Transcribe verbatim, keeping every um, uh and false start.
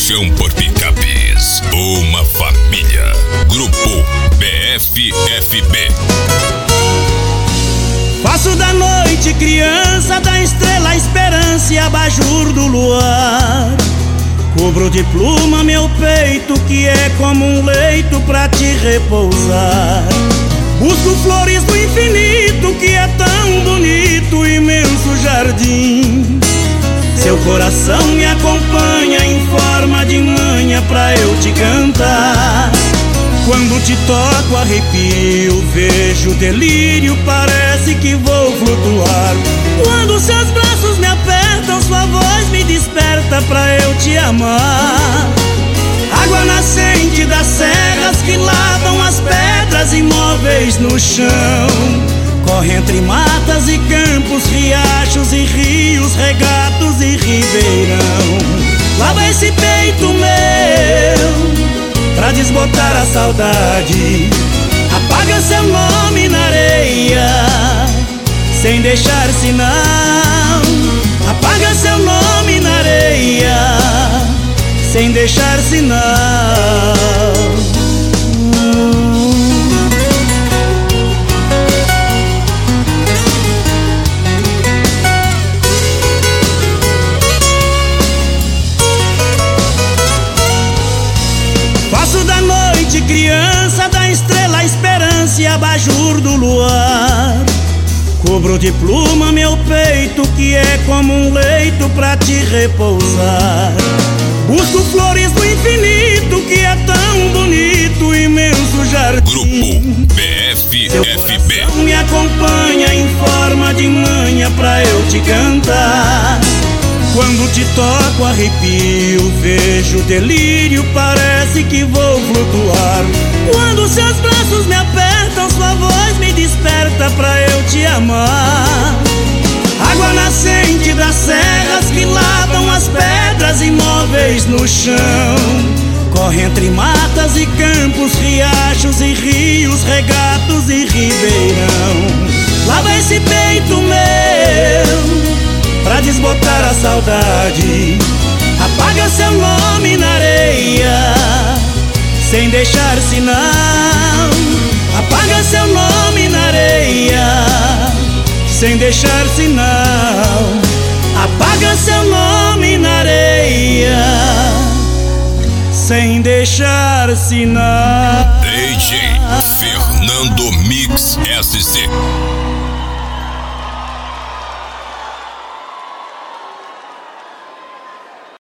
Paixão por picapes, uma família. Grupo B F F B. Faço da noite criança, da estrela a esperança e abajur do luar. Cubro de pluma meu peito, que é como um leito pra te repousar. Busco flores do infinito, que é tão bonito, imenso jardim. Seu coração me acompanha em forma de manha pra eu te cantar. Quando te toco arrepio, vejo delírio, parece que vou flutuar. Quando seus braços me apertam, sua voz me desperta pra eu te amar. Água nascente das serras que lavam as pedras imóveis no chão. Corre entre matas e campos, riachos e rios, regatos e ribeirão. Lava esse peito meu pra desbotar a saudade. Apaga seu nome na areia sem deixar sinal. Apaga seu nome na areia sem deixar sinal. Faço da noite criança, da estrela a esperança e abajur do luar. Cubro de pluma meu peito, que é como um leito pra te repousar. Busco flores do infinito, que é tão bonito, imenso jardim. Grupo B F F B. Seu coração me acompanha em forma de manha pra eu te cantar. Quando te toco arrepio, vejo delírio, parece que vou flutuar. Quando seus braços me apertam, sua voz me desperta pra eu te amar. Água nascente das serras que lavam as pedras imóveis no chão. Corre entre matas e campos, riachos e rios, regatos e ribeirão. Lava esse peito meu pra desbotar a saudade. Apaga seu nome na areia sem deixar sinal. Apaga seu nome na areia sem deixar sinal. Apaga seu nome na areia sem deixar sinal. D J Fernando Mix S C.